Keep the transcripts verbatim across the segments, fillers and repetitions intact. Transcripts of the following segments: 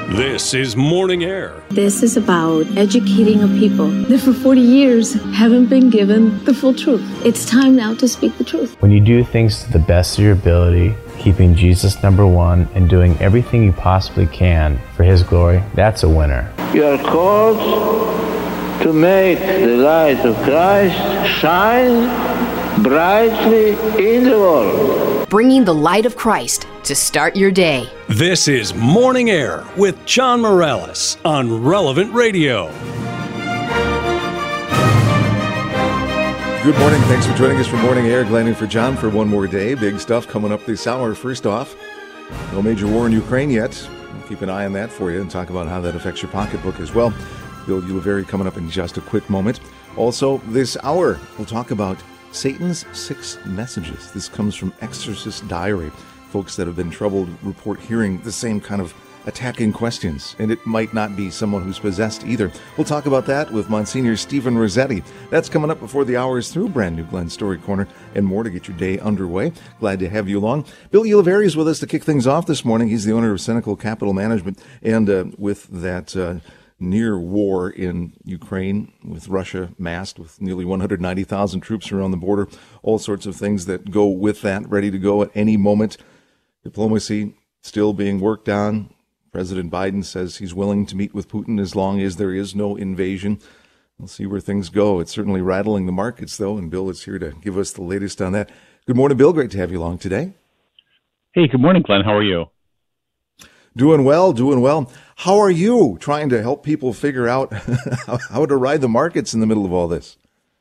This is Morning Air. This is about educating a people that for forty years haven't been given the full truth. It's time now to speak the truth. When you do things to the best of your ability, keeping Jesus number one and doing everything you possibly can for His glory, that's a winner. You are called to make the light of Christ shine brightly in the world. Bringing the light of Christ to start your day. This is Morning Air with John Morales on Relevant Radio. Good morning. Thanks for joining us for Morning Air. Glenn in for John for one more day. Big stuff coming up this hour. First off, no major war in Ukraine yet. We'll keep an eye on that for you and talk about how that affects your pocketbook as well. Bill Ulivari coming up in just a quick moment. Also, this hour, we'll talk about Satan's six messages. This comes from Exorcist Diary. Folks that have been troubled report hearing the same kind of attacking questions, and it might not be someone who's possessed either. We'll talk about that with Monsignor Stephen Rossetti. That's coming up before the hour is through. Brand new Glenn Story Corner and more to get your day underway. Glad to have you along. Bill Ulivari is with us to kick things off this morning. He's the owner of Senecal Capital Management, and uh, with that uh, near war in Ukraine, with Russia massed with nearly one hundred ninety thousand troops around the border, all sorts of things that go with that, ready to go at any moment. Diplomacy still being worked on. President Biden says he's willing to meet with Putin as long as there is no invasion. We'll see where things go. It's certainly rattling the markets, though, and Bill is here to give us the latest on that. Good morning, Bill. Great to have you along today. Hey, good morning, Glenn. How are you? Doing well, doing well. How are you trying to help people figure out how to ride the markets in the middle of all this?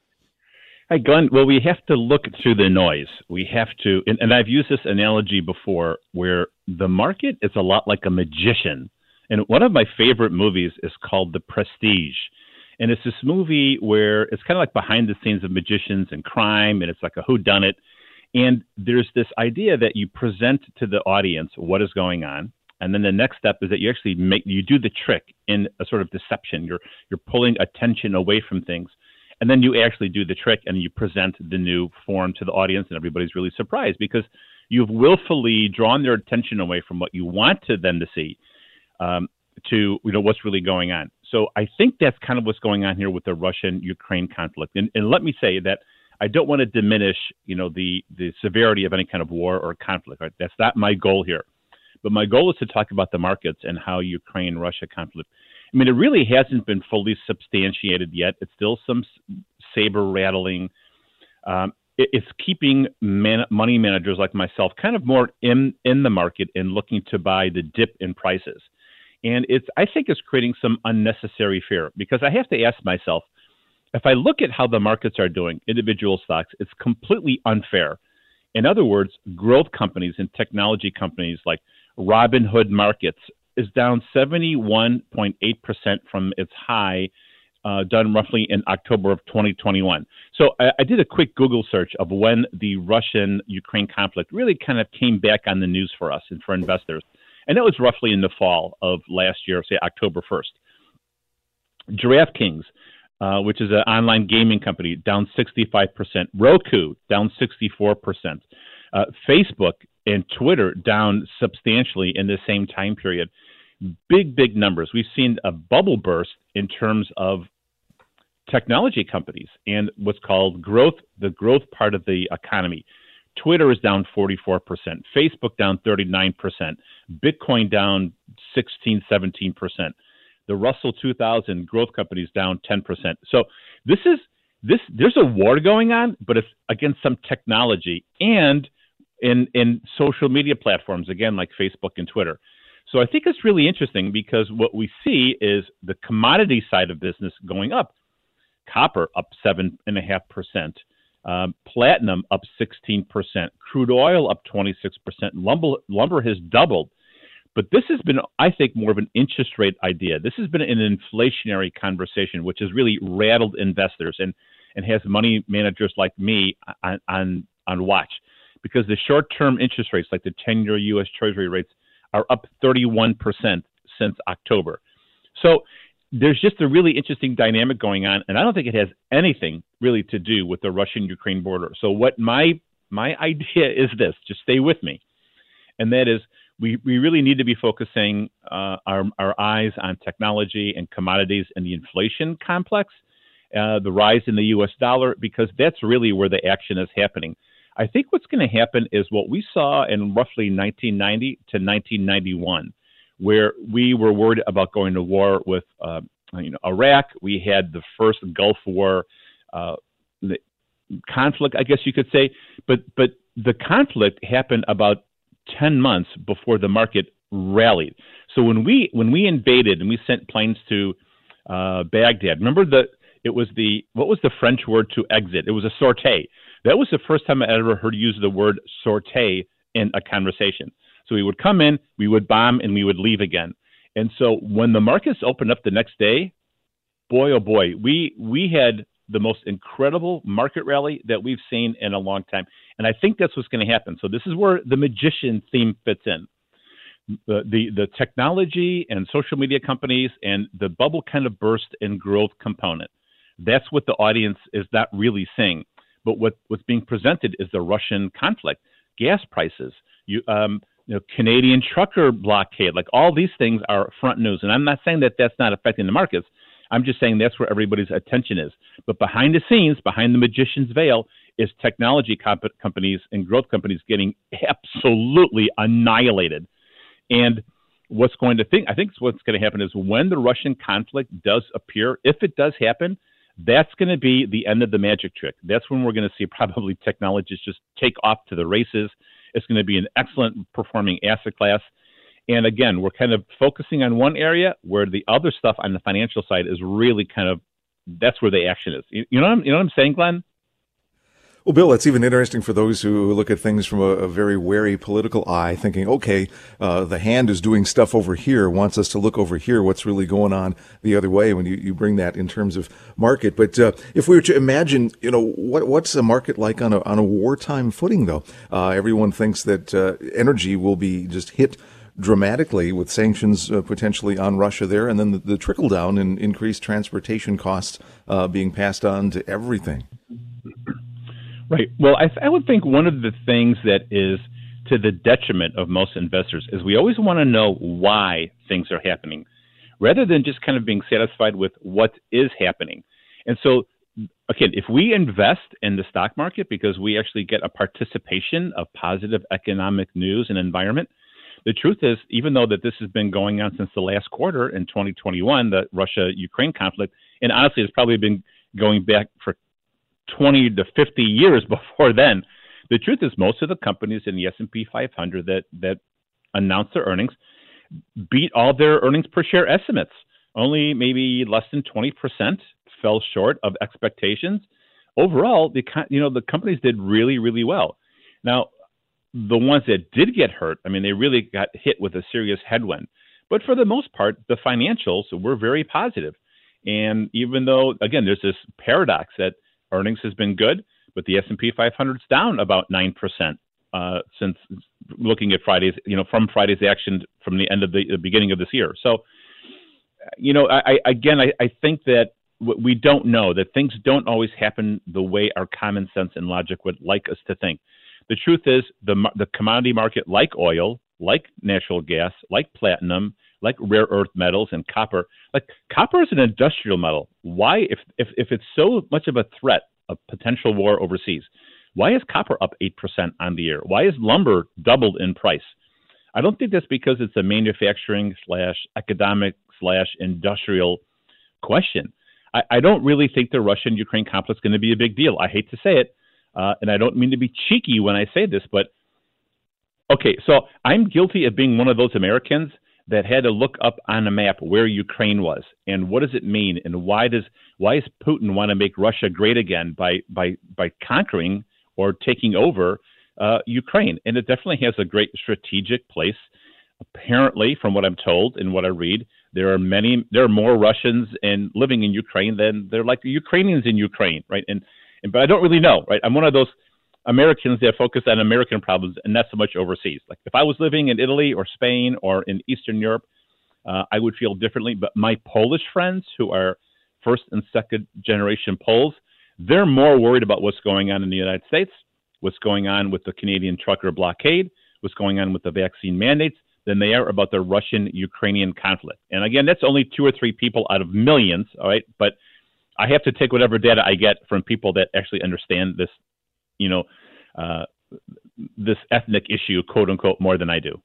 Hi, Glenn. Well, we have to look through the noise. We have to, and, and I've used this analogy before, where the market is a lot like a magician. And one of my favorite movies is called The Prestige. And it's this movie where it's kind of like behind the scenes of magicians and crime, and it's like a whodunit. And there's this idea that you present to the audience what is going on. And then the next step is that you actually make, you do the trick in a sort of deception. You're you're pulling attention away from things. And then you actually do the trick and you present the new form to the audience, and everybody's really surprised because you've willfully drawn their attention away from what you want to them to see um, to, you know, what's really going on. So I think that's kind of what's going on here with the Russian-Ukraine conflict. And, and let me say that I don't want to diminish, you know, the, the severity of any kind of war or conflict. Right? That's not my goal here. But my goal is to talk about the markets and how Ukraine-Russia conflict. I mean, it really hasn't been fully substantiated yet. It's still some saber rattling. Um, it, it's keeping man, money managers like myself kind of more in, in the market and looking to buy the dip in prices. And it's I think it's creating some unnecessary fear, because I have to ask myself, if I look at how the markets are doing, individual stocks, it's completely unfair. In other words, growth companies and technology companies like Robinhood Markets is down seventy-one point eight percent from its high, uh, done roughly in October of twenty twenty-one. So I, I did a quick Google search of when the Russian-Ukraine conflict really kind of came back on the news for us and for investors. And that was roughly in the fall of last year, say October first. DraftKings, uh, which is an online gaming company, down sixty-five percent. Roku, down sixty-four percent. Uh, Facebook and Twitter down substantially in the same time period. Big, big numbers. We've seen a bubble burst in terms of technology companies and what's called growth, the growth part of the economy. Twitter is down forty-four percent. Facebook down thirty-nine percent. Bitcoin down sixteen, seventeen percent. The Russell two thousand growth companies down ten percent. So this is, this, there's a war going on, but it's against some technology and in, in social media platforms, again, like Facebook and Twitter. So I think it's really interesting because what we see is the commodity side of business going up. Copper up seven point five percent. Um, platinum up sixteen percent. Crude oil up twenty-six percent. Lumber, lumber has doubled. But this has been, I think, more of an interest rate idea. This has been an inflationary conversation, which has really rattled investors and, and has money managers like me on, on, on watch. Because the short-term interest rates, like the ten-year U S Treasury rates, are up thirty-one percent since October. So there's just a really interesting dynamic going on, and I don't think it has anything really to do with the Russian-Ukraine border. So what my my idea is this, just stay with me, and that is we, we really need to be focusing uh, our, our eyes on technology and commodities and the inflation complex, uh, the rise in the U S dollar, because that's really where the action is happening. I think what's going to happen is what we saw in roughly nineteen ninety to nineteen ninety-one, where we were worried about going to war with uh, you know, Iraq. We had the first Gulf War uh, the conflict, I guess you could say, but but the conflict happened about ten months before the market rallied. So when we when we invaded and we sent planes to uh, Baghdad, remember the it was the what was the French word to exit? It was a sortie. That was the first time I ever heard use the word sortie in a conversation. So we would come in, we would bomb, and we would leave again. And so when the markets opened up the next day, boy, oh boy, we we had the most incredible market rally that we've seen in a long time. And I think that's what's going to happen. So this is where the magician theme fits in. The, the, the technology and social media companies and the bubble kind of burst and growth component. That's what the audience is not really seeing. But what, what's being presented is the Russian conflict, gas prices, you, um, you know, Canadian trucker blockade, like all these things are front news. And I'm not saying that that's not affecting the markets. I'm just saying that's where everybody's attention is. But behind the scenes, behind the magician's veil, is technology comp- companies and growth companies getting absolutely annihilated. And what's going to think, I think what's going to happen is when the Russian conflict does appear, if it does happen, that's going to be the end of the magic trick. That's when we're going to see probably technologists just take off to the races. It's going to be an excellent performing asset class. And again, we're kind of focusing on one area where the other stuff on the financial side is really kind of, that's where the action is. You, you know what I'm, you know what I'm saying, Glenn? Well, Bill, it's even interesting for those who look at things from a, a very wary political eye, thinking, okay, uh, the hand is doing stuff over here, wants us to look over here, what's really going on the other way when you, you bring that in terms of market. But uh, if we were to imagine, you know, what, what's a market like on a, on a wartime footing, though? Uh, everyone thinks that uh, energy will be just hit dramatically with sanctions uh, potentially on Russia there, and then the, the trickle down in increased transportation costs uh, being passed on to everything. Right. Well, I, I would think one of the things that is to the detriment of most investors is we always want to know why things are happening, rather than just kind of being satisfied with what is happening. And so, again, if we invest in the stock market because we actually get a participation of positive economic news and environment, the truth is, even though that this has been going on since the last quarter in twenty twenty-one, the Russia-Ukraine conflict, and honestly, it's probably been going back for twenty to fifty years before then. The truth is, most of the companies in the S and P five hundred that that announced their earnings beat all their earnings per share estimates. Only maybe less than twenty percent fell short of expectations. Overall, the you know the companies did really, really well. Now, the ones that did get hurt, I mean, they really got hit with a serious headwind. But for the most part, the financials were very positive. And even though, again, there's this paradox that earnings has been good, but the S and P five hundred is down about nine percent uh, since looking at Friday's, you know, from Friday's action from the end of the, the beginning of this year. So, you know, I, I again, I, I think that we don't know, that things don't always happen the way our common sense and logic would like us to think. The truth is, the the commodity market, like oil, like natural gas, like platinum, like rare earth metals and copper, like copper is an industrial metal. Why, if if if it's so much of a threat of potential war overseas, why is copper up eight percent on the year? Why is lumber doubled in price? I don't think that's because it's a manufacturing slash economic slash industrial question. I, I don't really think the Russian-Ukraine conflict is going to be a big deal. I hate to say it. Uh, and I don't mean to be cheeky when I say this, but okay, so I'm guilty of being one of those Americans that had to look up on a map where Ukraine was and what does it mean and why does why does Putin want to make Russia great again by by by conquering or taking over uh, Ukraine? And it definitely has a great strategic place. Apparently, from what I'm told and what I read, there are many there are more Russians in living in Ukraine than there are like the Ukrainians in Ukraine, right? And But I don't really know, right? I'm one of those Americans that focus on American problems and not so much overseas. Like if I was living in Italy or Spain or in Eastern Europe, uh, I would feel differently. But my Polish friends who are first and second generation Poles, they're more worried about what's going on in the United States, what's going on with the Canadian trucker blockade, what's going on with the vaccine mandates. than they are about the Russian-Ukrainian conflict. And again, that's only two or three people out of millions, all right? But I have to take whatever data I get from people that actually understand this, you know, uh, this ethnic issue, quote unquote, more than I do.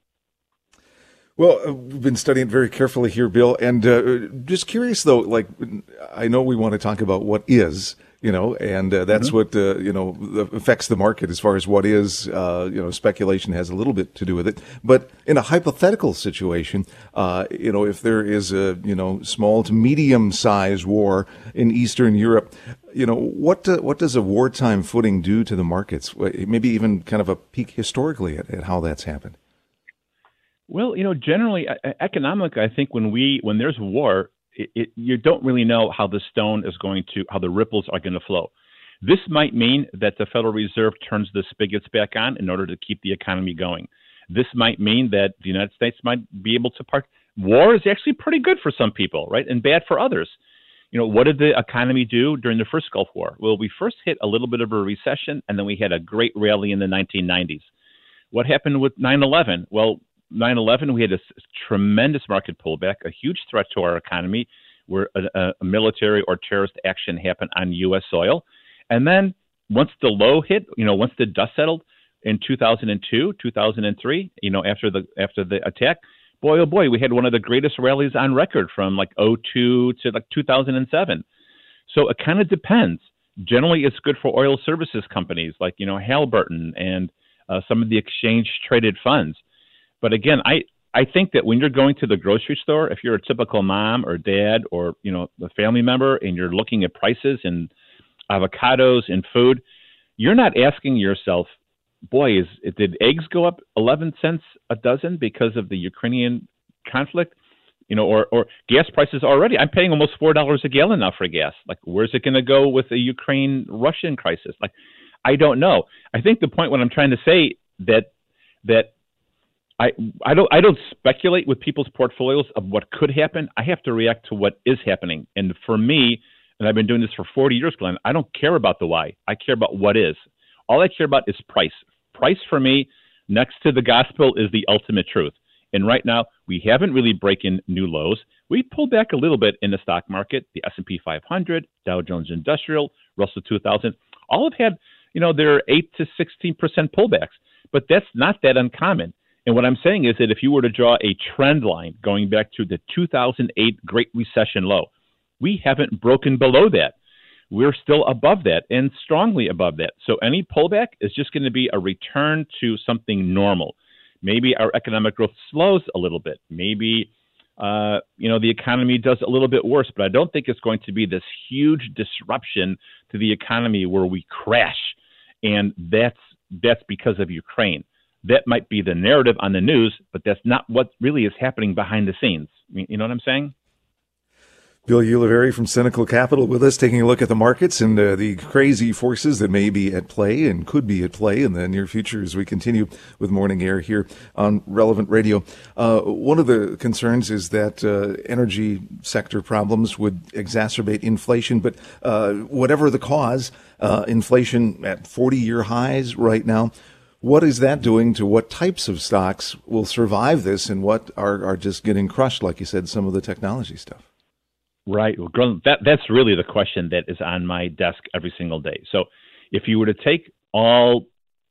Well, uh, we've been studying it very carefully here, Bill, and uh, just curious though, like, I know we want to talk about what is, you know, and uh, that's mm-hmm. what, uh, you know, affects the market as far as what is, uh, you know, speculation has a little bit to do with it. But in a hypothetical situation, uh, you know, if there is a, you know, small to medium size war in Eastern Europe, you know, what uh, what does a wartime footing do to the markets? Maybe even kind of a peek historically at, at how that's happened. Well, you know, generally, economic, I think when we when there's war, it, it, you don't really know how the stone is going to, how the ripples are going to flow. This might mean that the Federal Reserve turns the spigots back on in order to keep the economy going. This might mean that the United States might be able to part. War is actually pretty good for some people, right, and bad for others. You know, what did the economy do during the first Gulf War? Well, we first hit a little bit of a recession, and then we had a great rally in the nineteen nineties. What happened with nine eleven? Well, nine eleven, we had a tremendous market pullback, a huge threat to our economy, where a, a military or terrorist action happened on U S soil. And then once the low hit, you know, once the dust settled in two thousand two, two thousand three, you know, after the after the attack, boy, oh boy, we had one of the greatest rallies on record from like oh two to like two thousand seven. So it kind of depends. Generally, it's good for oil services companies like, you know, Halliburton and uh, some of the exchange-traded funds. But again, I, I think that when you're going to the grocery store, if you're a typical mom or dad or, you know, a family member and you're looking at prices and avocados and food, you're not asking yourself, boy, is did eggs go up eleven cents a dozen because of the Ukrainian conflict? You know, or, or gas prices already. I'm paying almost four dollars a gallon now for gas. Like, where's it going to go with the Ukraine-Russian crisis? Like, I don't know. I think the point what I'm trying to say that that I I don't I don't speculate with people's portfolios of what could happen. I have to react to what is happening. And for me, and I've been doing this for forty years, Glenn, I don't care about the why. I care about what is. All I care about is price. Price for me, next to the gospel, is the ultimate truth. And right now, we haven't really broken new lows. We pulled back a little bit in the stock market. The S and P five hundred, Dow Jones Industrial, Russell two thousand, all have had, you know, their eight to sixteen percent pullbacks. But that's not that uncommon. And what I'm saying is that if you were to draw a trend line going back to the two thousand eight Great Recession low, we haven't broken below that. We're still above that and strongly above that. So any pullback is just going to be a return to something normal. Maybe our economic growth slows a little bit. Maybe, uh, you know, the economy does a little bit worse, but I don't think it's going to be this huge disruption to the economy where we crash. And that's that's because of Ukraine. That might be the narrative on the news, but that's not what really is happening behind the scenes. You know what I'm saying? Bill Ulivari from Cynical Capital with us, taking a look at the markets and uh, the crazy forces that may be at play and could be at play in the near future as we continue with Morning Air here on Relevant Radio. Uh, one of the concerns is that uh, energy sector problems would exacerbate inflation, but uh, whatever the cause, uh, inflation at forty-year highs right now. What is that doing to what types of stocks will survive this and what are, are just getting crushed, like you said, some of the technology stuff? Right. Well, that, that's really the question that is on my desk every single day. So if you were to take all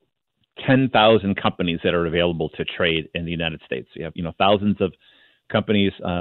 ten thousand companies that are available to trade in the United States, you have, you know, thousands of companies uh,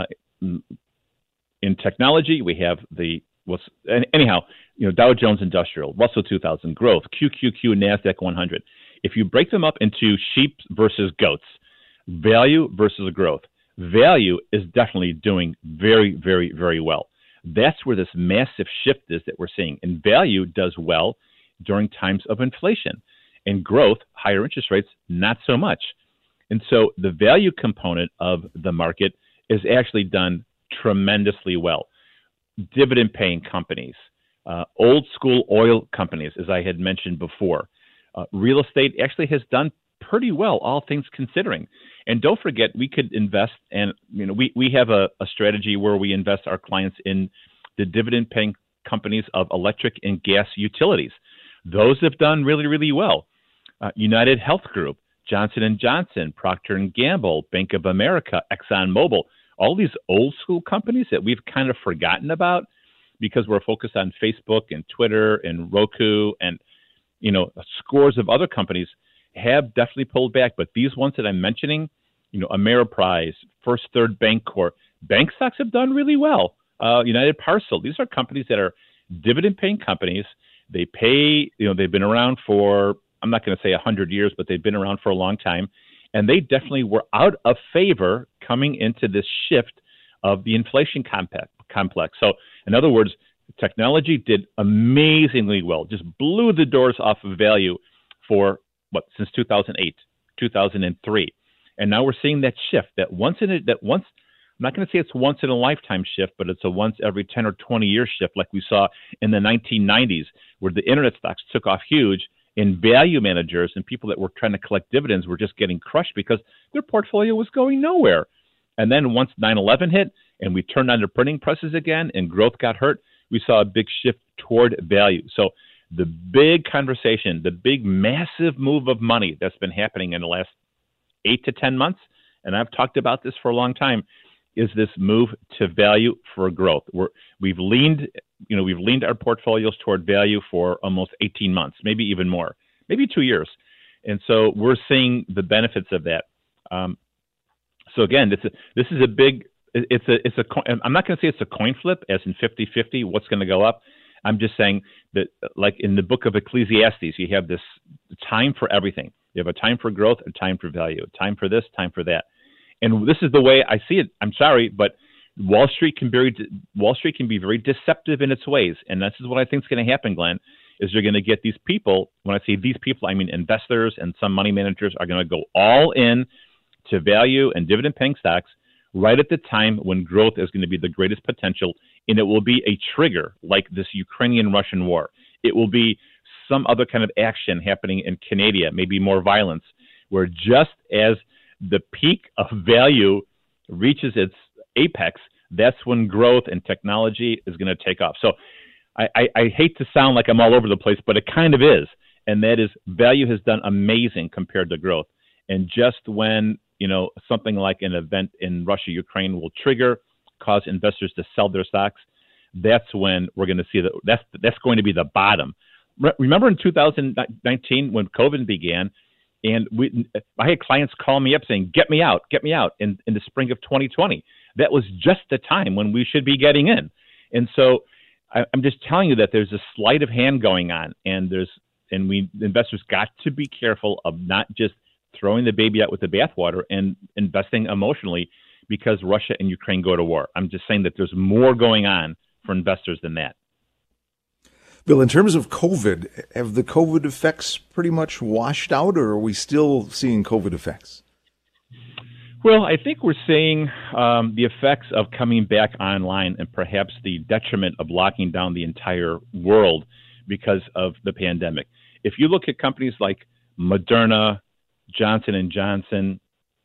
in technology. We have the, what's, anyhow, you know, Dow Jones Industrial, Russell two thousand, Growth, Q Q Q, NASDAQ one hundred. If you break them up into sheep versus goats, value versus growth, value is definitely doing very, very, very well. That's where this massive shift is that we're seeing. And value does well during times of inflation. And growth, higher interest rates, not so much. And so the value component of the market is actually done tremendously well. Dividend-paying companies, uh, old school oil companies, as I had mentioned before. Uh, real estate actually has done pretty well, all things considering. And don't forget, we could invest, and you know, we, we have a, a strategy where we invest our clients in the dividend-paying companies of electric and gas utilities. Those have done really, really well. Uh, United Health Group, Johnson and Johnson, Procter and Gamble, Bank of America, ExxonMobil, all these old school companies that we've kind of forgotten about because we're focused on Facebook and Twitter and Roku and, you know, scores of other companies have definitely pulled back. But these ones that I'm mentioning, you know, Ameriprise, First Third Bancorp, bank stocks have done really well. Uh, United Parcel, these are companies that are dividend-paying companies. They pay, you know, they've been around for, I'm not going to say one hundred years, but they've been around for a long time. And they definitely were out of favor coming into this shift of the inflation complex. So, in other words, technology did amazingly well, just blew the doors off of value for, what, since two thousand eight, two thousand three. And now we're seeing that shift, that once in a, that once, I'm not going to say it's once in a lifetime shift, but it's a once every ten or twenty year shift like we saw in the nineteen nineties, where the internet stocks took off huge and value managers and people that were trying to collect dividends were just getting crushed because their portfolio was going nowhere. And then once nine eleven hit and we turned on the printing presses again and growth got hurt, we saw a big shift toward value. So the big conversation, the big massive move of money that's been happening in the last eight to ten months, and I've talked about this for a long time, is this move to value for growth. We're, we've leaned, you know, we've leaned our portfolios toward value for almost eighteen months, maybe even more, maybe two years. And so we're seeing the benefits of that. Um, so again, this is, this is a big, it's a, it's a, I'm not going to say it's a coin flip as in fifty-fifty, what's going to go up. I'm just saying that, like in the book of Ecclesiastes, you have this time for everything. You have a time for growth, a time for value, a time for this, time for that. And this is the way I see it. I'm sorry, but Wall Street can be Wall Street can be very deceptive in its ways, and this is what I think is going to happen, Glenn. Is you're going to get these people. When I say these people, I mean investors and some money managers are going to go all in to value and dividend-paying stocks right at the time when growth is going to be the greatest potential, and it will be a trigger like this Ukrainian-Russian war. It will be some other kind of action happening in Canada, maybe more violence, where just as the peak of value reaches its apex, that's when growth and technology is going to take off. So I, I, I hate to sound like I'm all over the place, but it kind of is. And that is value has done amazing compared to growth. And just when, you know, something like an event in Russia, Ukraine will trigger, cause investors to sell their stocks, that's when we're going to see that. That's, that's going to be the bottom. Re- remember in two thousand nineteen when COVID began, and we, I had clients call me up saying, get me out, get me out in, in the spring of twenty twenty. That was just the time when we should be getting in. And so I, I'm just telling you that there's a sleight of hand going on, and there's and we investors got to be careful of not just throwing the baby out with the bathwater and investing emotionally because Russia and Ukraine go to war. I'm just saying that there's more going on for investors than that. Bill, in terms of COVID, have the COVID effects pretty much washed out, or are we still seeing COVID effects? Well, I think we're seeing um, the effects of coming back online and perhaps the detriment of locking down the entire world because of the pandemic. If you look at companies like Moderna, Johnson and Johnson,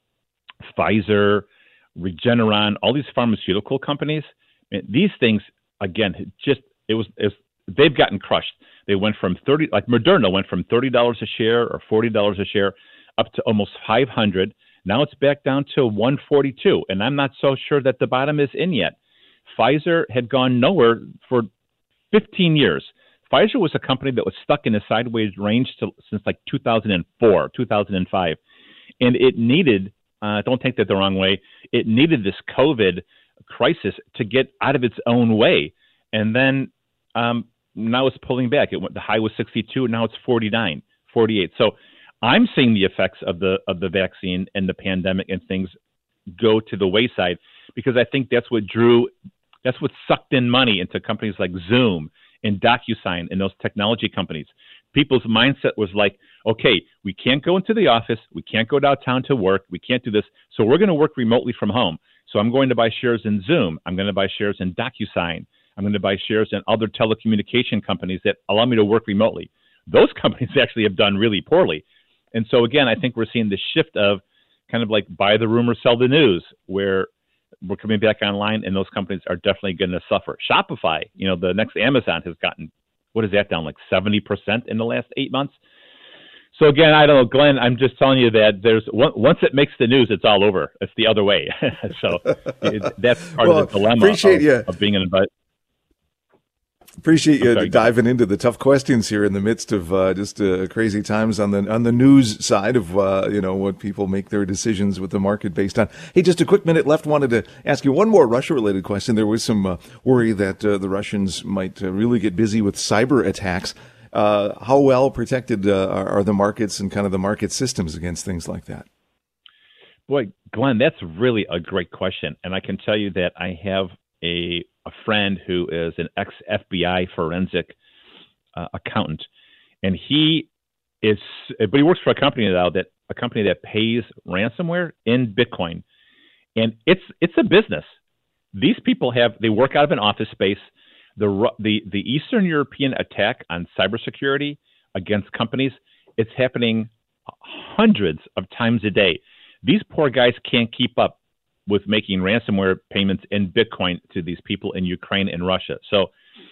Pfizer, Regeneron, all these pharmaceutical companies, these things, again, just it was, it was they've gotten crushed. They went from thirty, like Moderna went from thirty dollars a share or forty dollars a share up to almost five hundred. Now it's back down to one forty-two, and I'm not so sure that the bottom is in yet. Pfizer had gone nowhere for fifteen years. Pfizer was a company that was stuck in a sideways range to, since like two thousand four, two thousand five, and it needed, uh, don't take that the wrong way, it needed this COVID crisis to get out of its own way, and then um, now it's pulling back. It went, the high was sixty-two, and now it's forty-nine, forty-eight. So I'm seeing the effects of the of the vaccine and the pandemic and things go to the wayside because I think that's what drew, that's what sucked in money into companies like Zoom and DocuSign and those technology companies. People's mindset was like, okay, we can't go into the office, we can't go downtown to work, we can't do this, so we're going to work remotely from home. So I'm going to buy shares in Zoom, I'm going to buy shares in DocuSign, I'm going to buy shares in other telecommunication companies that allow me to work remotely. Those companies actually have done really poorly. And so, again, I think we're seeing the shift of kind of like buy the rumor, sell the news, where we're coming back online and those companies are definitely going to suffer. Shopify, you know, the next Amazon has gotten, what is that, down like seventy percent in the last eight months? So again, I don't know, Glenn. I'm just telling you that there's once it makes the news, it's all over. It's the other way. So it, that's part well, of the dilemma appreciate of, you. of being an advisor. Appreciate you sorry, diving into the tough questions here in the midst of uh, just uh, crazy times on the on the news side of uh, you know what people make their decisions with the market based on. Hey, just a quick minute left. Wanted to ask you one more Russia-related question. There was some uh, worry that uh, the Russians might uh, really get busy with cyber attacks. Uh, how well protected uh, are, are the markets and kind of the market systems against things like that? Boy, Glenn, that's really a great question, and I can tell you that I have a a friend who is an ex-F B I forensic uh, accountant, and he is, but he works for a company now that a company that pays ransomware in Bitcoin, and it's it's a business. These people have they work out of an office space. The the the Eastern European attack on cybersecurity against companies, it's happening hundreds of times a day. These poor guys can't keep up with making ransomware payments in Bitcoin to these people in Ukraine and Russia. So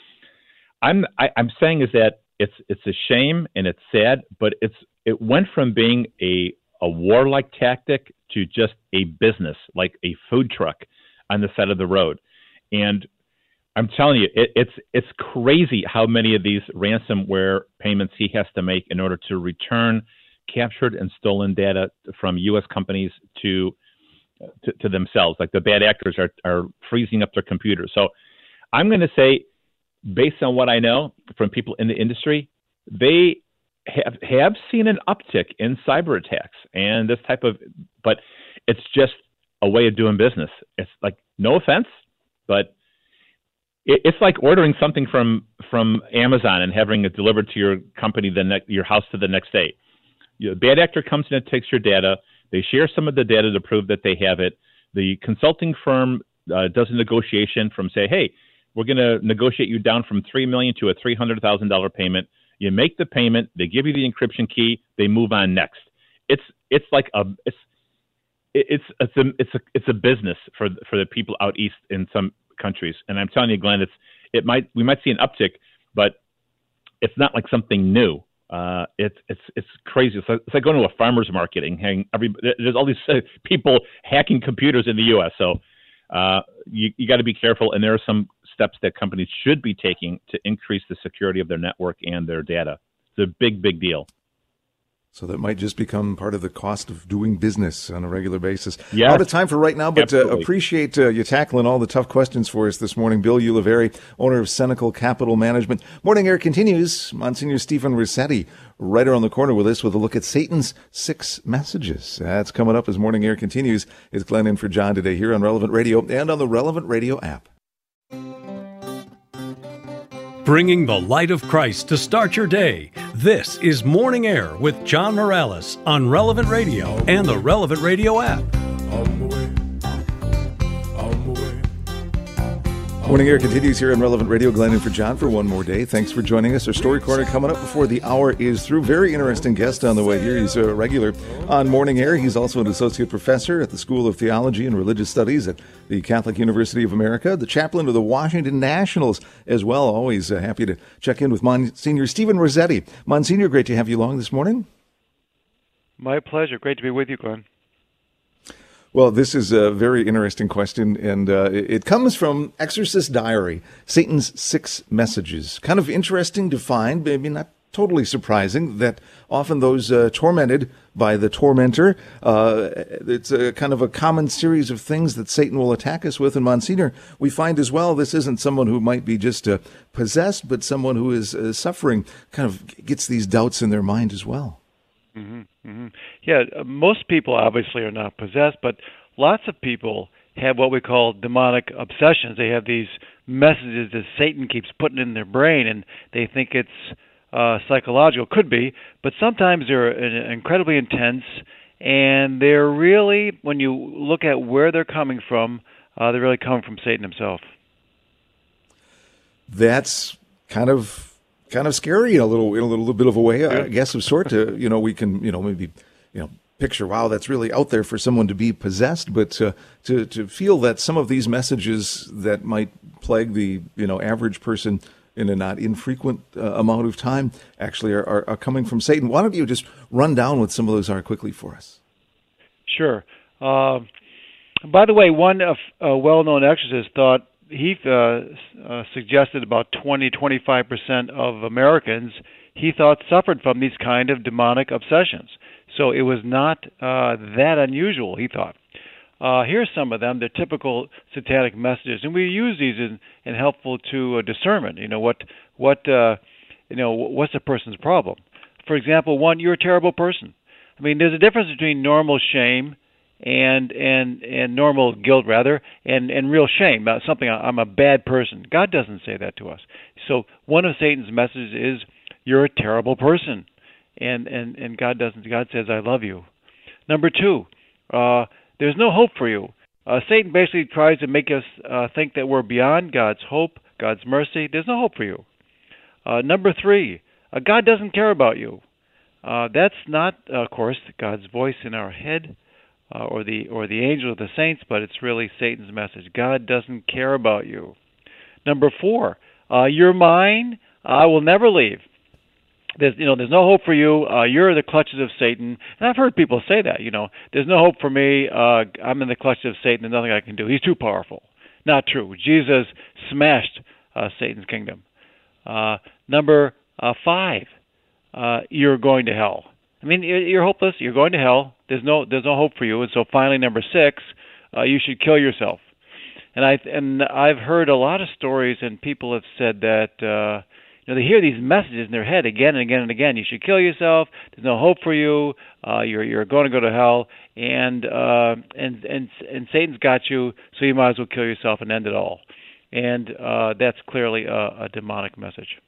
I'm I, I'm saying is that it's it's a shame and it's sad, but it's it went from being a a warlike tactic to just a business, like a food truck on the side of the road. And I'm telling you, it, it's it's crazy how many of these ransomware payments he has to make in order to return captured and stolen data from U S companies to To, to themselves. Like the bad actors are, are freezing up their computers. So I'm going to say, based on what I know from people in the industry, they have have seen an uptick in cyber attacks and this type of, but it's just a way of doing business. It's like, no offense, but it, it's like ordering something from from Amazon and having it delivered to your company, the ne- your house to the next day. The bad actor comes in and takes your data. They share some of the data to prove that they have it. The consulting firm uh, does a negotiation from say, hey, we're going to negotiate you down from three million dollars to a three hundred thousand dollars payment. You make the payment. They give you the encryption key. They move on next. It's it's like a it's it's it's a it's a it's a business for for the people out east in some countries. And I'm telling you, Glenn, it's it might we might see an uptick, but it's not like something new. Uh, it's it's it's crazy. It's like, it's like going to a farmer's market and having every there's all these uh, people hacking computers in the U S. So uh, you you got to be careful, and there are some steps that companies should be taking to increase the security of their network and their data. It's a big big deal. So that might just become part of the cost of doing business on a regular basis. Yes. Out of time for right now, but uh, appreciate uh, you tackling all the tough questions for us this morning. Bill Ulivari, owner of Senecal Capital Management. Morning Air continues. Monsignor Stephen Rossetti, right around the corner with us with a look at Satan's six messages. That's coming up as Morning Air continues. It's Glenn in for John today here on Relevant Radio and on the Relevant Radio app. Bringing the light of Christ to start your day. This is Morning Air with John Morales on Relevant Radio and the Relevant Radio app. Morning Air continues here on Relevant Radio. Glenn in for John for one more day. Thanks for joining us. Our story corner coming up before the hour is through. Very interesting guest on the way here. He's a regular on Morning Air. He's also an associate professor at the School of Theology and Religious Studies at the Catholic University of America, the chaplain of the Washington Nationals as well. Always uh, happy to check in with Monsignor Stephen Rossetti. Monsignor, great to have you along this morning. My pleasure. Great to be with you, Glenn. Well, this is a very interesting question, and uh, it comes from Exorcist Diary, Satan's Six Messages. Kind of interesting to find, maybe not totally surprising, that often those uh, tormented by the tormentor, uh, it's a kind of a common series of things that Satan will attack us with. And Monsignor, we find as well, this isn't someone who might be just uh, possessed, but someone who is uh, suffering, kind of gets these doubts in their mind as well. Mm-hmm, mm-hmm. Yeah, uh, most people obviously are not possessed, but lots of people have what we call demonic obsessions. They have these messages that Satan keeps putting in their brain, and they think it's uh, psychological. Could be, but sometimes they're incredibly intense, and they're really, when you look at where they're coming from, uh, they're really coming from Satan himself. That's kind of... Kind of scary in a little, in a little bit of a way, I guess, of sort. To you know, we can, you know, maybe, you know, picture, wow, that's really out there for someone to be possessed. But uh, to to feel that some of these messages that might plague the, you know, average person in a not infrequent uh, amount of time, actually are, are, are coming from Satan. Why don't you just run down what some of those are quickly for us? Sure. Uh, by the way, one uh, uh, well-known exorcist thought he uh, uh, suggested about twenty, twenty-five percent of Americans he thought suffered from these kind of demonic obsessions. So it was not uh, that unusual, he thought. Uh, here's some of them, the typical satanic messages, and we use these in, in helpful to uh, discernment. You know what, what, uh, you know, what's a person's problem? For example, one, you're a terrible person. I mean, there's a difference between normal shame and and and normal guilt, rather, and and real shame about something. I'm a bad person. God doesn't say that to us. So one of Satan's messages is you're a terrible person, and and and God doesn't. God says I love you. Number two. Uh, There's no hope for you. Uh, Satan basically tries to make us uh, think that we're beyond God's hope, God's mercy. There's no hope for you. Uh, number three, uh, God doesn't care about you. Uh, that's not, uh, of course, God's voice in our head uh, or the or the angel of the saints, but it's really Satan's message. God doesn't care about you. Number four, uh, you're mine. I will never leave. There's, you know, there's no hope for you. Uh, you're in the clutches of Satan. And I've heard people say that, you know, there's no hope for me. Uh, I'm in the clutches of Satan. There's nothing I can do. He's too powerful. Not true. Jesus smashed uh, Satan's kingdom. Uh, number uh, five, uh, you're going to hell. I mean, you're hopeless. You're going to hell. There's no, there's no hope for you. And so finally, number six, uh, you should kill yourself. And I and I've heard a lot of stories, and people have said that. Uh, You know, they hear these messages in their head again and again and again. You should kill yourself. There's no hope for you. Uh, you're you're going to go to hell, and uh, and and and Satan's got you, so you might as well kill yourself and end it all. And uh, that's clearly a, a demonic message.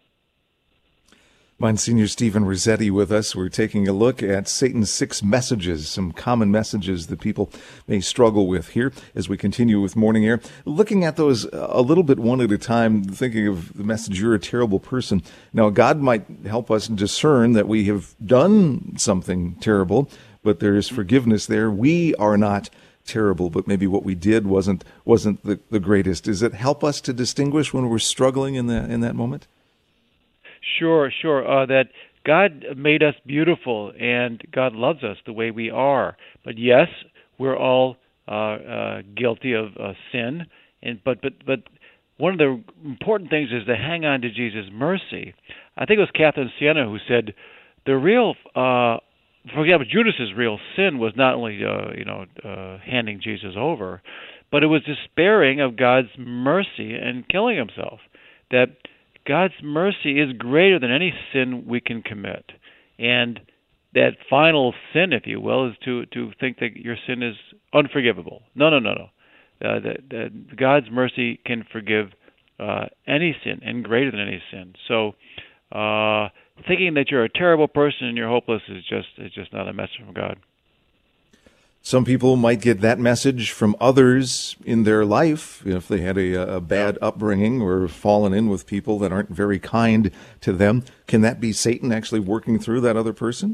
Monsignor Stephen Rossetti with us. We're taking a look at Satan's six messages, some common messages that people may struggle with here as we continue with Morning Air. Looking at those a little bit one at a time, thinking of the message, you're a terrible person. Now, God might help us discern that we have done something terrible, but there is forgiveness there. We are not terrible, but maybe what we did wasn't wasn't the, the greatest. Does it help us to distinguish when we're struggling in the in that moment? Sure, sure. Uh, that God made us beautiful, and God loves us the way we are. But yes, we're all uh, uh, guilty of uh, sin. And but but but one of the important things is to hang on to Jesus' mercy. I think it was Catherine Siena who said the real, uh, for example, Judas's real sin was not only uh, you know uh, handing Jesus over, but it was despairing of God's mercy and killing himself. That God's mercy is greater than any sin we can commit. And that final sin, if you will, is to, to think that your sin is unforgivable. No, no, no, no. Uh, that, that God's mercy can forgive uh, any sin and greater than any sin. So uh, thinking that you're a terrible person and you're hopeless is just is just not a message from God. Some people might get that message from others in their life, if they had a, a bad upbringing or fallen in with people that aren't very kind to them. Can that be Satan actually working through that other person?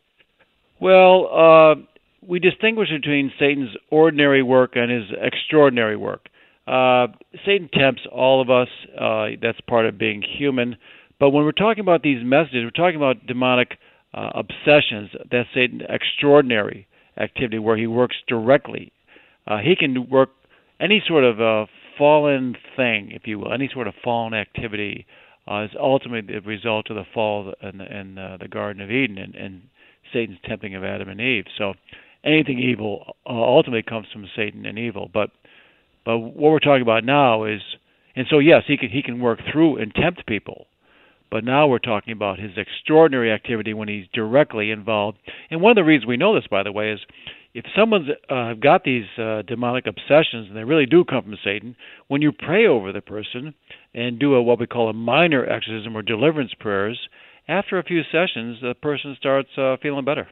Well, uh, we distinguish between Satan's ordinary work and his extraordinary work. Uh, Satan tempts all of us. Uh, that's part of being human. But when we're talking about these messages, we're talking about demonic uh, obsessions. That's Satan's extraordinary activity where he works directly. Uh, he can work any sort of uh, fallen thing, if you will, any sort of fallen activity uh, is ultimately the result of the fall in, in uh, the Garden of Eden and, and Satan's tempting of Adam and Eve. So anything evil uh, ultimately comes from Satan and evil. But but what we're talking about now is, and so yes, he can he can work through and tempt people. But now we're talking about his extraordinary activity when he's directly involved. And one of the reasons we know this, by the way, is if someone's uh, got these uh, demonic obsessions, and they really do come from Satan, when you pray over the person and do a, what we call a minor exorcism or deliverance prayers, after a few sessions, the person starts uh, feeling better.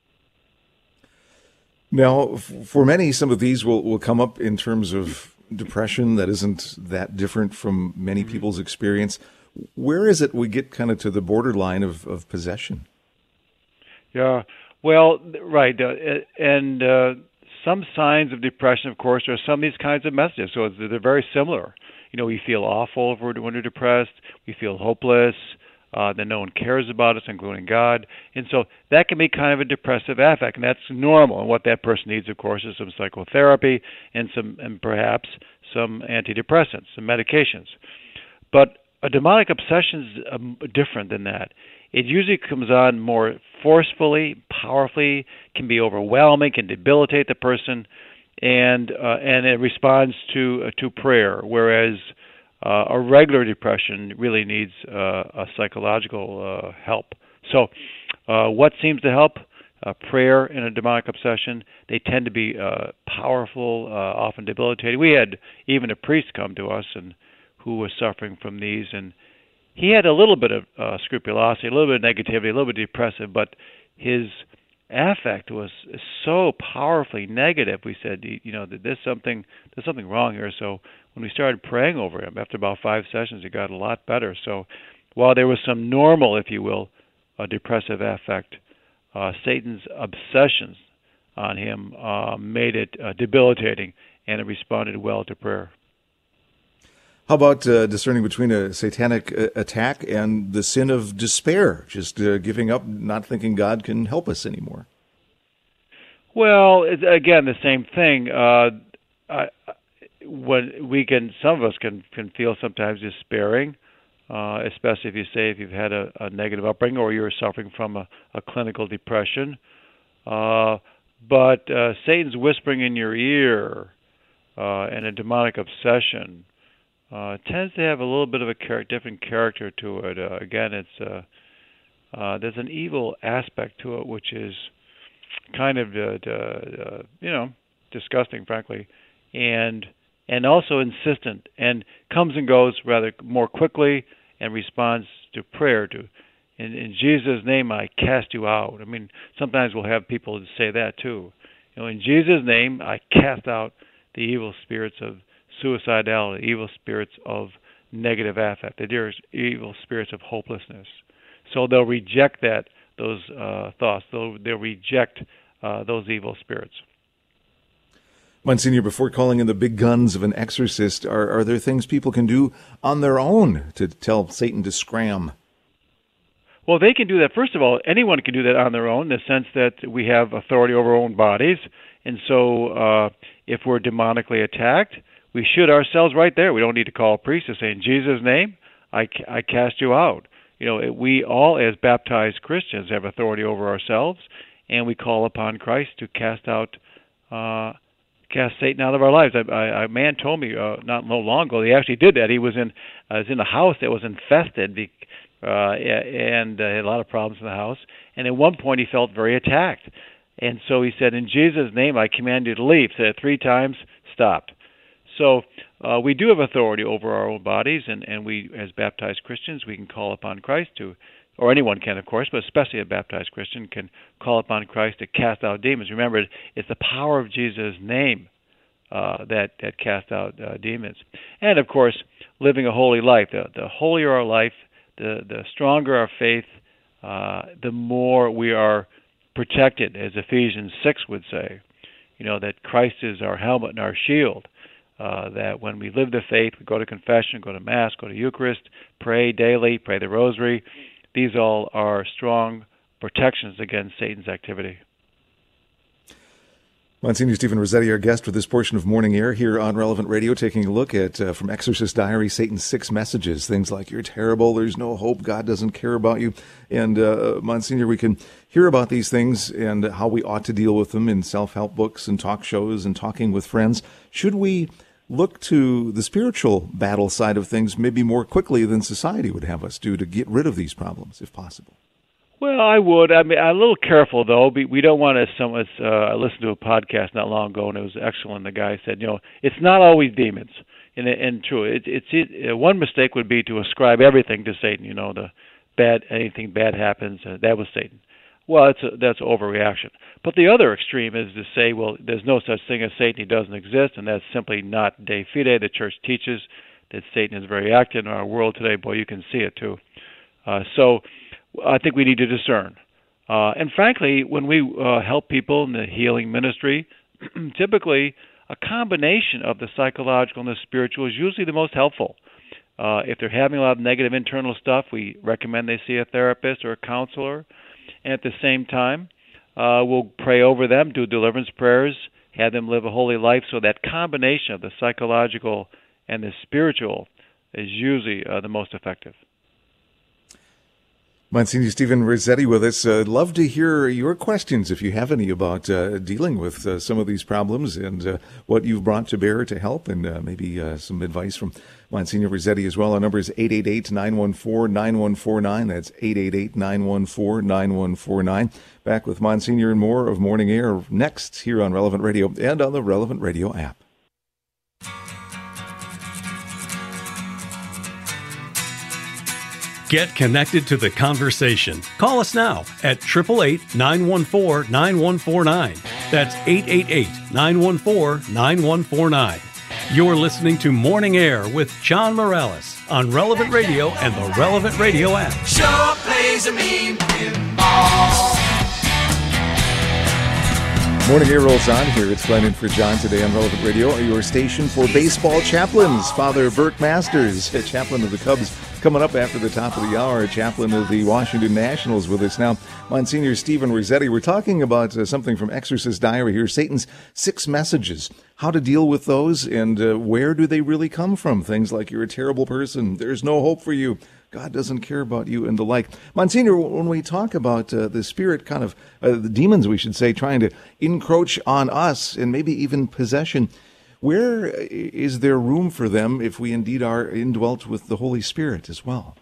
Now, for many, some of these will, will come up in terms of depression that isn't that different from many mm-hmm. people's experience. Where is it we get kind of to the borderline of, of possession? Yeah, well, right. Uh, and uh, some signs of depression, of course, are some of these kinds of messages. So they're very similar. You know, we feel awful if we're, when we're depressed. We feel hopeless. Uh, that no one cares about us, including God. And so that can be kind of a depressive affect, and that's normal. And what that person needs, of course, is some psychotherapy and some, and perhaps some antidepressants, some medications. But a demonic obsession is um, different than that. It usually comes on more forcefully, powerfully, can be overwhelming, can debilitate the person, and uh, and it responds to uh, to prayer, whereas Uh, a regular depression really needs uh, a psychological uh, help. So uh, what seems to help? Uh, prayer in a demonic obsession. They tend to be uh, powerful, uh, often debilitating. We had even a priest come to us and who was suffering from these, and he had a little bit of uh, scrupulosity, a little bit of negativity, a little bit depressive, but his affect was so powerfully negative. We said, you know, that there's something there's something wrong here. So when we started praying over him, after about five sessions, it got a lot better. So while there was some normal, if you will, uh, depressive affect, uh, Satan's obsessions on him uh, made it uh, debilitating, and it responded well to prayer. How about uh, discerning between a satanic uh, attack and the sin of despair, just uh, giving up, not thinking God can help us anymore? Well, it's, again, the same thing. Uh, I, when we can, some of us can, can feel sometimes despairing, uh, especially if you say if you've had a, a negative upbringing or you're suffering from a, a clinical depression. Uh, but uh, Satan's whispering in your ear uh, and a demonic obsession Uh, tends to have a little bit of a char- different character to it. Uh, again, it's uh, uh, there's an evil aspect to it, which is kind of uh, uh, you know disgusting, frankly, and and also insistent, and comes and goes rather more quickly, and responds to prayer. To in, in Jesus' name, I cast you out. I mean, sometimes we'll have people say that too. You know, in Jesus' name, I cast out the evil spirits of suicidality, evil spirits of negative affect, the dearest evil spirits of hopelessness. So they'll reject that, those uh, thoughts. They'll, they'll reject uh, those evil spirits. Monsignor, before calling in the big guns of an exorcist, are, are there things people can do on their own to tell Satan to scram? Well, they can do that. First of all, anyone can do that on their own, in the sense that we have authority over our own bodies. And so uh, if we're demonically attacked, we should ourselves right there. We don't need to call a priest to say, in Jesus' name, I, I cast you out. You know, we all, as baptized Christians, have authority over ourselves, and we call upon Christ to cast out, uh, cast Satan out of our lives. I, I, a man told me uh, not so long ago, he actually did that. He was in, uh, was in a house that was infested, uh, and uh, had a lot of problems in the house. And at one point, he felt very attacked. And so he said, in Jesus' name, I command you to leave. Said it three times, stopped. So uh, we do have authority over our own bodies, and, and we, as baptized Christians, we can call upon Christ to, or anyone can, of course, but especially a baptized Christian can call upon Christ to cast out demons. Remember, it's the power of Jesus' name uh, that, that casts out uh, demons. And, of course, living a holy life. The, the holier our life, the, the stronger our faith, uh, the more we are protected, as Ephesians six would say. You know, that Christ is our helmet and our shield. Uh, that when we live the faith, we go to confession, go to Mass, go to Eucharist, pray daily, pray the Rosary. These all are strong protections against Satan's activity. Monsignor Stephen Rossetti, our guest for this portion of Morning Air here on Relevant Radio, taking a look at, uh, from Exorcist Diary, Satan's six messages. Things like, you're terrible, there's no hope, God doesn't care about you. And, uh, Monsignor, we can hear about these things and how we ought to deal with them in self-help books and talk shows and talking with friends. Should we look to the spiritual battle side of things maybe more quickly than society would have us do to get rid of these problems, if possible? Well, I would. I mean, I'm a little careful, though. We don't want to. Someone, uh, I listened to a podcast not long ago, and it was excellent. The guy said, you know, it's not always demons. And, and true, it, it's it, one mistake would be to ascribe everything to Satan. You know, the bad, anything bad happens, uh, that was Satan. Well, it's a, that's overreaction. But the other extreme is to say, well, there's no such thing as Satan. He doesn't exist, and that's simply not de fide. The Church teaches that Satan is very active in our world today. Boy, you can see it, too. Uh, so I think we need to discern. Uh, and frankly, when we uh, help people in the healing ministry, typically a combination of the psychological and the spiritual is usually the most helpful. Uh, if they're having a lot of negative internal stuff, we recommend they see a therapist or a counselor. And at the same time, uh, we'll pray over them, do deliverance prayers, have them live a holy life. So that combination of the psychological and the spiritual is usually uh, the most effective. Monsignor Stephen Rossetti with us. I'd uh, love to hear your questions, if you have any, about uh, dealing with uh, some of these problems and uh, what you've brought to bear to help, and uh, maybe uh, some advice from Monsignor Rossetti as well. Our number is eight eight eight, nine one four, nine one four nine. That's eight eight eight, nine one four, nine one four nine. Back with Monsignor and more of Morning Air next here on Relevant Radio and on the Relevant Radio app. Get connected to the conversation. Call us now at eight eight eight, nine one four, nine one four nine. That's eight eight eight, nine one four, nine one four nine. You're listening to Morning Air with John Morales on Relevant Radio and the Relevant Radio app. Sure plays a mean pinball. Morning Air rolls on here. It's Glenn in for John today on Relevant Radio, your station for baseball chaplains. Father Bert Masters, a chaplain of the Cubs, coming up after the top of the hour, chaplain of the Washington Nationals with us now. Monsignor Stephen Rossetti, we're talking about uh, something from Exorcist Diary here, Satan's six messages, how to deal with those, and uh, where do they really come from? Things like you're a terrible person, there's no hope for you, God doesn't care about you, and the like. Monsignor, when we talk about uh, the spirit, kind of, uh, the demons, we should say, trying to encroach on us and maybe even possession, where is there room for them if we indeed are indwelt with the Holy Spirit as well?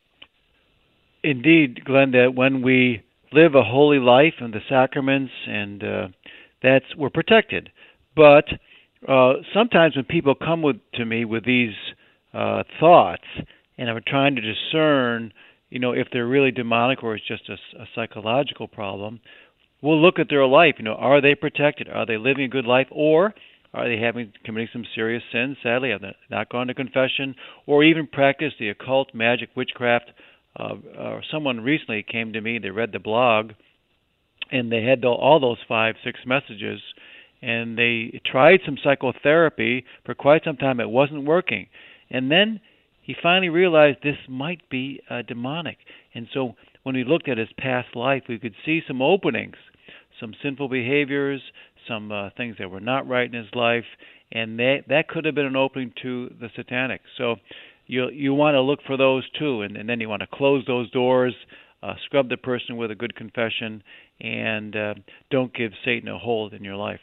Indeed, Glenn, that when we live a holy life in the sacraments, and uh, that's we're protected. But uh, sometimes when people come with, to me with these uh, thoughts, and I'm trying to discern, you know, if they're really demonic or it's just a, a psychological problem, we'll look at their life. You know, are they protected? Are they living a good life? Or are they having committing some serious sins? Sadly, have they not gone to confession or even practiced the occult, magic, witchcraft? Uh, uh, someone recently came to me. They read the blog, and they had all those five, six messages, and they tried some psychotherapy for quite some time. It wasn't working, and then he finally realized this might be uh, demonic. And so when we looked at his past life, we could see some openings, some sinful behaviors, some uh, things that were not right in his life, and that that could have been an opening to the satanic. So you you want to look for those too, and, and then you want to close those doors, uh, scrub the person with a good confession, and uh, don't give Satan a hold in your life.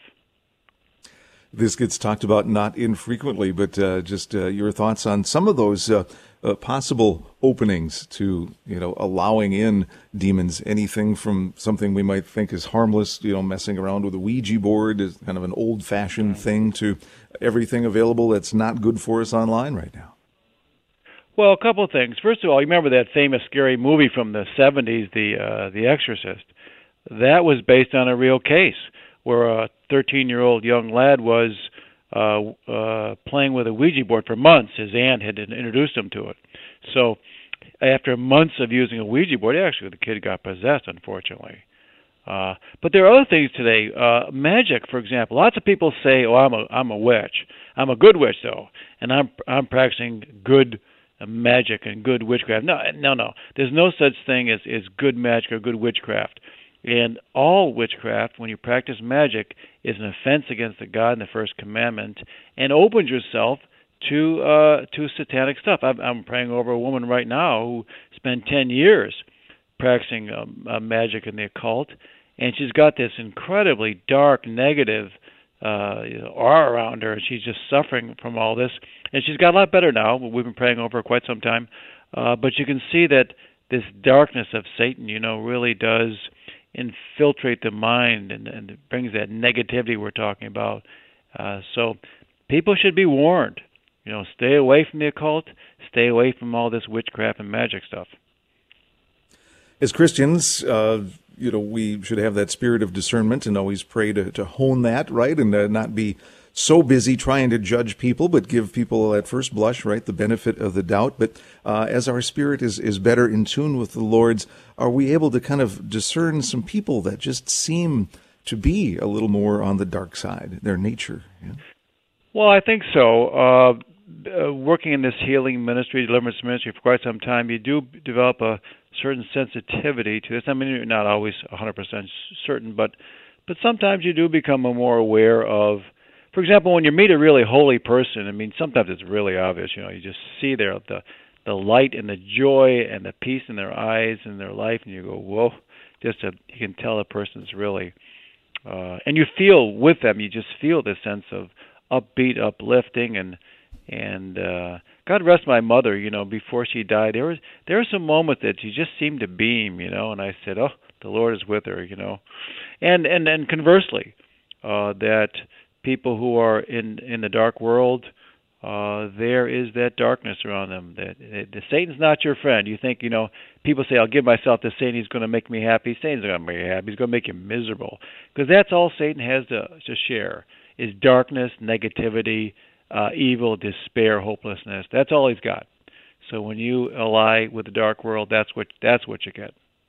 This gets talked about not infrequently, but uh, just uh, your thoughts on some of those uh, uh, possible openings to, you know, allowing in demons. Anything from something we might think is harmless, you know, messing around with a Ouija board is kind of an old-fashioned thing, to everything available that's not good for us online right now. Well, a couple of things. First of all, you remember that famous scary movie from the seventies, the uh, The Exorcist? That was based on a real case, where a thirteen-year-old young lad was uh, uh, playing with a Ouija board for months. His aunt had introduced him to it. So after months of using a Ouija board, actually the kid got possessed, unfortunately. Uh, but there are other things today. Uh, magic, for example. Lots of people say, "Oh, I'm a I'm a witch. I'm a good witch, though, and I'm I'm practicing good magic and good witchcraft." No, no, no. There's no such thing as as good magic or good witchcraft. And all witchcraft, when you practice magic, is an offense against the God in the first commandment, and opens yourself to uh, to satanic stuff. I'm, I'm praying over a woman right now who spent ten years practicing um, uh, magic and the occult, and she's got this incredibly dark, negative uh, you know, aura around her, and she's just suffering from all this. And she's got a lot better now. We've been praying over her quite some time, uh, but you can see that this darkness of Satan, you know, really does infiltrate the mind, and, and it brings that negativity we're talking about. Uh, so people should be warned. You know, stay away from the occult, stay away from all this witchcraft and magic stuff. As Christians, uh, you know, we should have that spirit of discernment and always pray to, to hone that, right, and uh, not be so busy trying to judge people, but give people at first blush, right, the benefit of the doubt. But uh, as our spirit is, is better in tune with the Lord's, are we able to kind of discern some people that just seem to be a little more on the dark side, their nature. Yeah. Well, I think so. Uh, uh, working in this healing ministry, deliverance ministry for quite some time, you do develop a certain sensitivity to this. I mean, you're not always one hundred percent certain, but but sometimes you do become more aware of, for example, when you meet a really holy person, I mean, sometimes it's really obvious. You know, you just see their the the light and the joy and the peace in their eyes and their life, and you go, whoa! Just a, you can tell a person's really, uh, and you feel with them. You just feel this sense of upbeat, uplifting, and and uh, God rest my mother. You know, before she died, there was there were some moments that she just seemed to beam. You know, and I said, oh, the Lord is with her. You know, and and and conversely, uh, that people who are in in the dark world, uh, there is that darkness around them. That, that Satan's not your friend. You think, you know, people say, I'll give myself to Satan, he's going to make me happy. Satan's not going to make you happy. He's going to make you miserable. Because that's all Satan has to, to share, is darkness, negativity, uh, evil, despair, hopelessness. That's all he's got. So when you ally with the dark world, that's what that's what you get.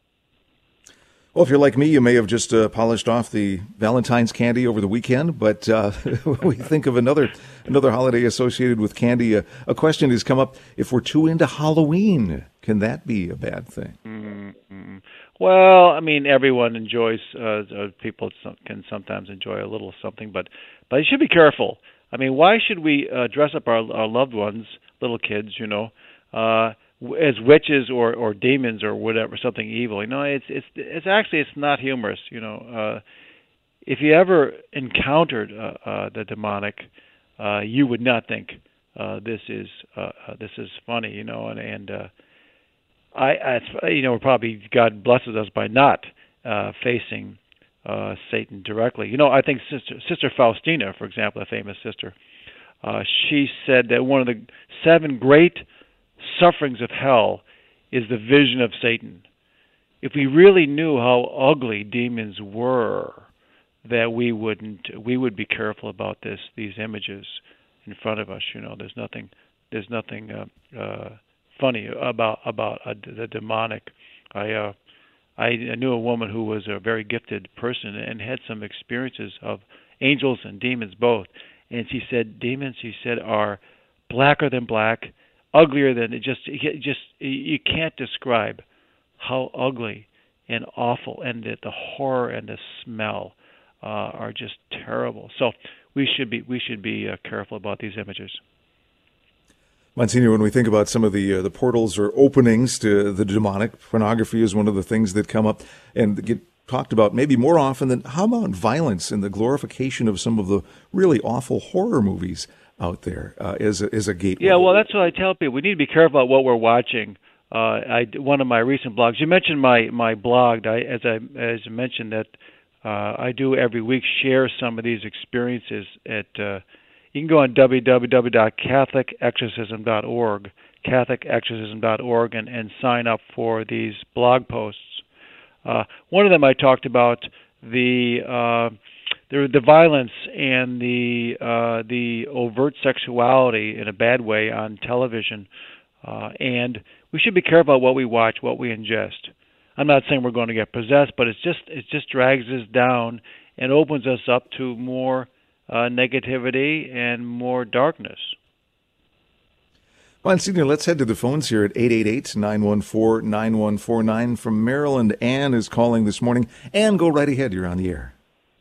Well, if you're like me, you may have just uh, polished off the Valentine's candy over the weekend, but uh, we think of another another holiday associated with candy. Uh, a question has come up: if we're too into Halloween, can that be a bad thing? Mm-hmm. Well, I mean, everyone enjoys. Uh, uh, people can sometimes enjoy a little something, but but you should be careful. I mean, why should we uh, dress up our, our loved ones, little kids, you know? Uh, as witches or, or demons or whatever, something evil. You know, it's it's it's actually it's not humorous. You know, uh, if you ever encountered uh, uh, the demonic, uh, you would not think uh, this is uh, uh, this is funny. You know, and and uh, I, I you know probably God blesses us by not uh, facing uh, Satan directly. You know, I think Sister Sister Faustina, for example, a famous sister, uh, she said that one of the seven great sufferings of hell is the vision of Satan. If we really knew how ugly demons were, that we wouldn't we would be careful about this these images in front of us. You know, there's nothing there's nothing uh, uh, funny about about uh, the demonic. I uh, I knew a woman who was a very gifted person and had some experiences of angels and demons both, and she said demons, she said, are blacker than black, uglier than it just it just you can't describe how ugly and awful, and the, the horror and the smell uh, are just terrible. So we should be we should be uh, careful about these images. Monsignor, when we think about some of the uh, the portals or openings to the demonic, pornography is one of the things that come up and get talked about maybe more often than how about violence and the glorification of some of the really awful horror movies out there uh, as a, as a gateway. Yeah, well, that's what I tell people. We need to be careful about what we're watching. Uh, I one of my recent blogs. You mentioned my my blog. I, as I as I mentioned that uh, I do every week share some of these experiences. At uh, you can go on w w w dot catholic exorcism dot org, catholic exorcism dot org, and, and sign up for these blog posts. Uh, one of them I talked about the. Uh, The, the violence and the uh, the overt sexuality in a bad way on television, uh, and we should be careful about what we watch, what we ingest. I'm not saying we're going to get possessed, but it's just it just drags us down and opens us up to more uh, negativity and more darkness. Monsignor, let's head to the phones here at eight eight eight, nine one four, nine one four nine. From Maryland, Ann is calling this morning. Ann, go right ahead. You're on the air.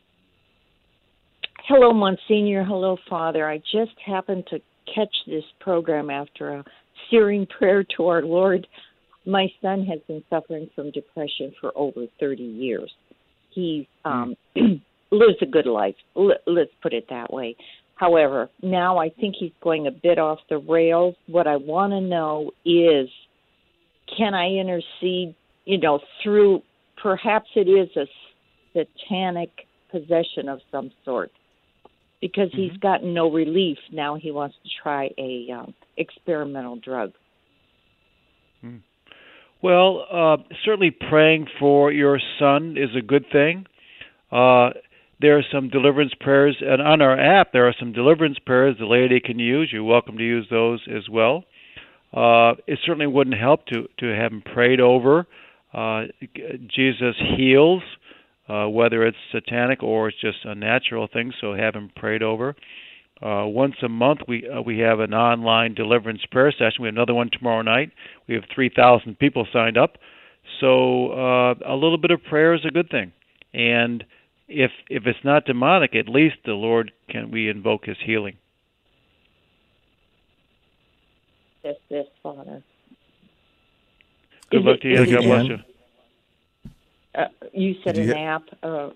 Hello, Monsignor. Hello, Father. I just happened to catch this program after a searing prayer to our Lord. My son has been suffering from depression for over thirty years. He um, lives a good life. Let's put it that way. However, now I think he's going a bit off the rails. What I want to know is, can I intercede, you know, through, perhaps it is a satanic possession of some sort? Because he's mm-hmm. gotten no relief, now he wants to try a um, experimental drug. Mm. Well, uh, certainly praying for your son is a good thing. Uh, there are some deliverance prayers, and on our app there are some deliverance prayers the laity can use. You're welcome to use those as well. Uh, it certainly wouldn't help to, to have him prayed over. Uh, Jesus heals. uh, whether it's satanic or it's just a natural thing, so have him prayed over. Uh, once a month, we uh, we have an online deliverance prayer session. We have another one tomorrow night. We have three thousand people signed up. So uh, a little bit of prayer is a good thing. And if if it's not demonic, at least the Lord can we invoke His healing. Yes, yes, Father. Good Is luck it, to you. God bless you. Uh, you said you an ha- app. Uh,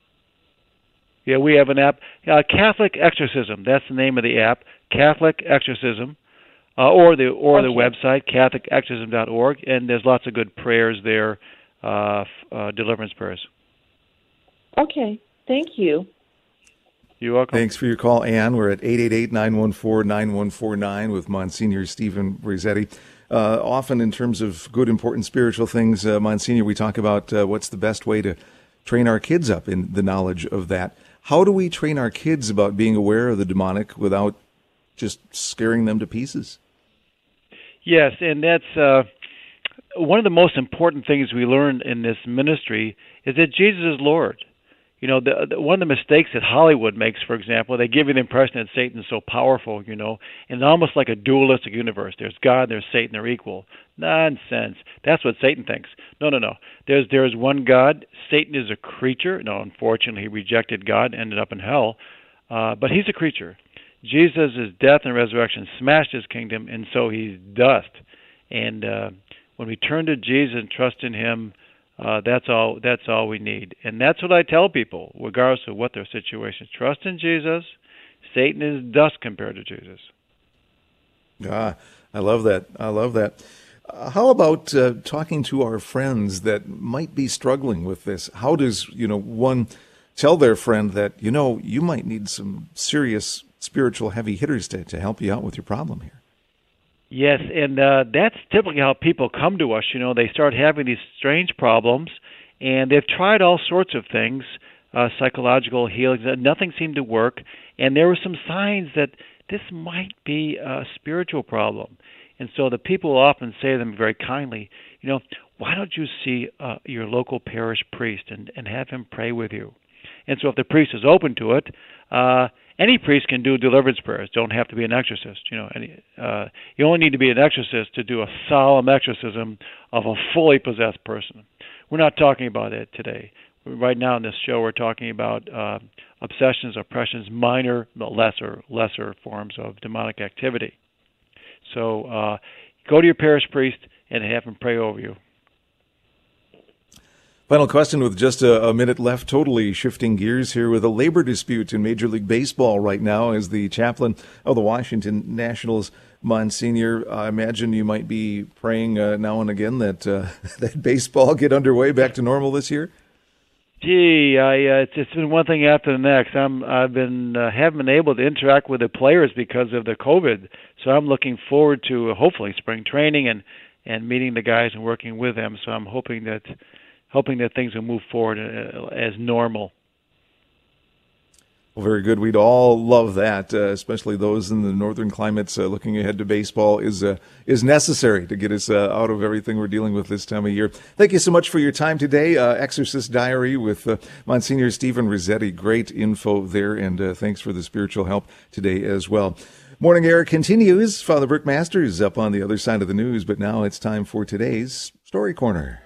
Yeah, we have an app, uh, Catholic Exorcism. That's the name of the app, Catholic Exorcism, uh, or the or okay. the website catholic exorcism dot org. And there's lots of good prayers there, uh, f- uh, deliverance prayers. Okay, thank you. You're welcome. Thanks for your call, Ann. We're at eight eight eight, nine one four, nine one four nine with Monsignor Stephen Rizzetti. Uh, often in terms of good, important spiritual things, uh, Monsignor, we talk about uh, what's the best way to train our kids up in the knowledge of that. How do we train our kids about being aware of the demonic without just scaring them to pieces? Yes, and that's uh, one of the most important things we learn in this ministry is that Jesus is Lord. You know, the, the, one of the mistakes that Hollywood makes, for example, they give you the impression that Satan's so powerful, you know, and almost like a dualistic universe. There's God, there's Satan, they're equal. Nonsense. That's what Satan thinks. No, no, no. There's there's one God. Satan is a creature. No, unfortunately, he rejected God, ended up in hell. Uh, but he's a creature. Jesus' death and resurrection smashed his kingdom, and so he's dust. And uh, when we turn to Jesus and trust in him, Uh, that's all. That's all we need, and that's what I tell people, regardless of what their situation. Trust in Jesus. Satan is dust compared to Jesus. Ah, I love that. I love that. Uh, how about uh, talking to our friends that might be struggling with this? How does you know one tell their friend that you know you might need some serious spiritual heavy hitters to to help you out with your problem here? Yes, and uh, that's typically how people come to us. You know, they start having these strange problems, and they've tried all sorts of things, uh, psychological healings, and nothing seemed to work. And there were some signs that this might be a spiritual problem. And so the people often say to them very kindly, you know, why don't you see uh, your local parish priest and, and have him pray with you? And so if the priest is open to it, uh, any priest can do deliverance prayers. Don't have to be an exorcist. You know, any, uh, you only need to be an exorcist to do a solemn exorcism of a fully possessed person. We're not talking about it today. Right now in this show, we're talking about uh, obsessions, oppressions, minor, lesser, lesser forms of demonic activity. So uh, go to your parish priest and have him pray over you. Final question with just a, a minute left, totally shifting gears here with a labor dispute in Major League Baseball right now as the chaplain of the Washington Nationals, Monsignor. I imagine you might be praying uh, now and again that uh, that baseball get underway back to normal this year. Gee, I, uh, it's, it's been one thing after the next. I'm, I've been uh, haven't been able to interact with the players because of the COVID, so I'm looking forward to uh, hopefully spring training and, and meeting the guys and working with them. So I'm hoping that hoping that things will move forward uh, as normal. Well, very good. We'd all love that, uh, especially those in the northern climates. Uh, looking ahead to baseball is uh, is necessary to get us uh, out of everything we're dealing with this time of year. Thank you so much for your time today. Uh, Exorcist Diary with uh, Monsignor Stephen Rizzetti. Great info there, and uh, thanks for the spiritual help today as well. Morning Air continues. Father Brooke Masters up on the other side of the news, but now it's time for today's Story Corner.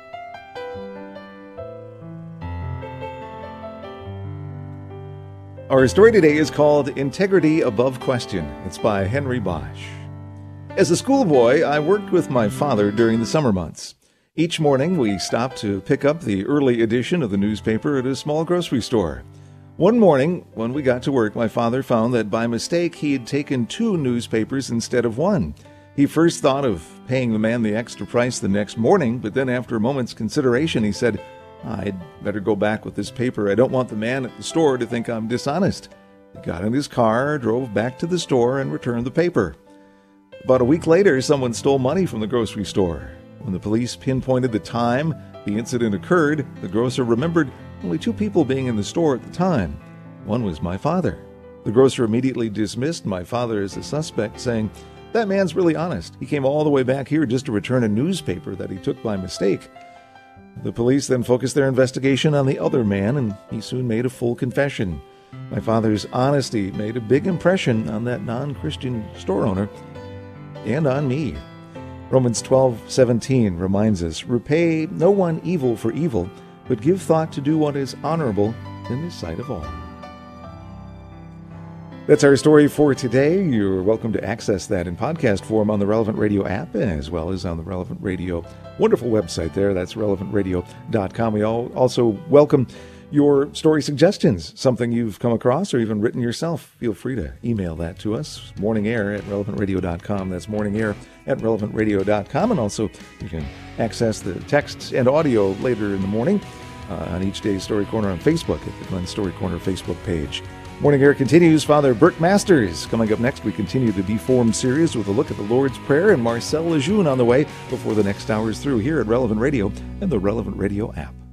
Our story today is called Integrity Above Question. It's by Henry Bosch. As a schoolboy, I worked with my father during the summer months. Each morning, we stopped to pick up the early edition of the newspaper at a small grocery store. One morning, when we got to work, my father found that by mistake he had taken two newspapers instead of one. He first thought of paying the man the extra price the next morning, but then after a moment's consideration, he said, I'd better go back with this paper. I don't want the man at the store to think I'm dishonest. He got in his car, drove back to the store, and returned the paper. About a week later, someone stole money from the grocery store. When the police pinpointed the time the incident occurred, the grocer remembered only two people being in the store at the time. One was my father. The grocer immediately dismissed my father as a suspect, saying, that man's really honest. He came all the way back here just to return a newspaper that he took by mistake. The police then focused their investigation on the other man, and he soon made a full confession. My father's honesty made a big impression on that non-Christian store owner and on me. Romans twelve seventeen reminds us, repay no one evil for evil, but give thought to do what is honorable in the sight of all. That's our story for today. You're welcome to access that in podcast form on the Relevant Radio app, as well as on the Relevant Radio wonderful website there. That's relevant radio dot com. We all also welcome your story suggestions, something you've come across or even written yourself. Feel free to email that to us, morningair at relevant radio dot com. That's morningair at relevant radio dot com. And also you can access the text and audio later in the morning uh, on each day's Story Corner on Facebook at the Glenn Story Corner Facebook page. Morning Air continues. Father Bert Masters coming up next. We continue the Be Formed series with a look at the Lord's Prayer, and Marcel Lejeune on the way before the next hour is through here at Relevant Radio and the Relevant Radio app.